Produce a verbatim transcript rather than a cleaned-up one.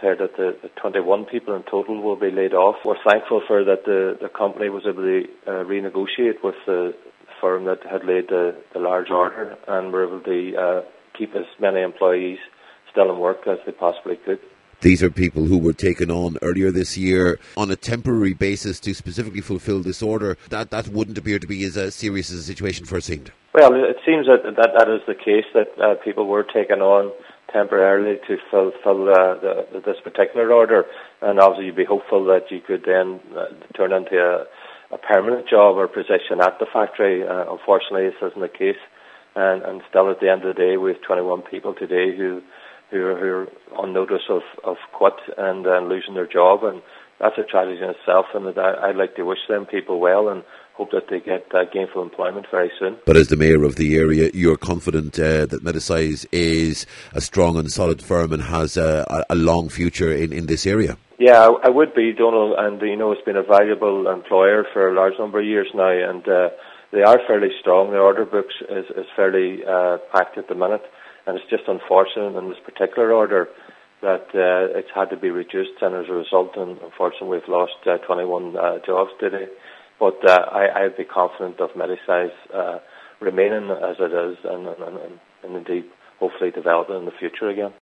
heard that the, the twenty-one people in total will be laid off. We're thankful for that the, the company was able to uh, renegotiate with the firm that had laid the, the large order, and were able to uh, keep as many employees still in work as they possibly could. These are people who were taken on earlier this year on a temporary basis to specifically fulfil this order. That that wouldn't appear to be as uh, serious as the situation first seemed. Well, it seems that that, that is the case, that uh, people were taken on temporarily to fulfill uh, the, this particular order, and obviously you'd be hopeful that you could then uh, turn into a, a permanent job or position at the factory. Uh, unfortunately, this isn't the case, and, and still at the end of the day we have twenty-one people today who who are, who are on notice of, of quit and uh, losing their job, and that's a tragedy in itself, and that I, I'd like to wish them people well and hope that they get uh, gainful employment very soon. But as the mayor of the area, you're confident uh, that Medisize is a strong and solid firm and has a, a long future in, in this area? Yeah, I, I would be, Donald, and you know, it's been a valuable employer for a large number of years now, and uh, they are fairly strong. Their order books is, is fairly uh, packed at the minute, and it's just unfortunate in this particular order that uh, it's had to be reduced, and as a result, and unfortunately, we've lost uh, twenty-one uh, jobs today. But uh, I, I'd be confident of Medisize uh, remaining as it is, and, and, and, and indeed, hopefully developing in the future again.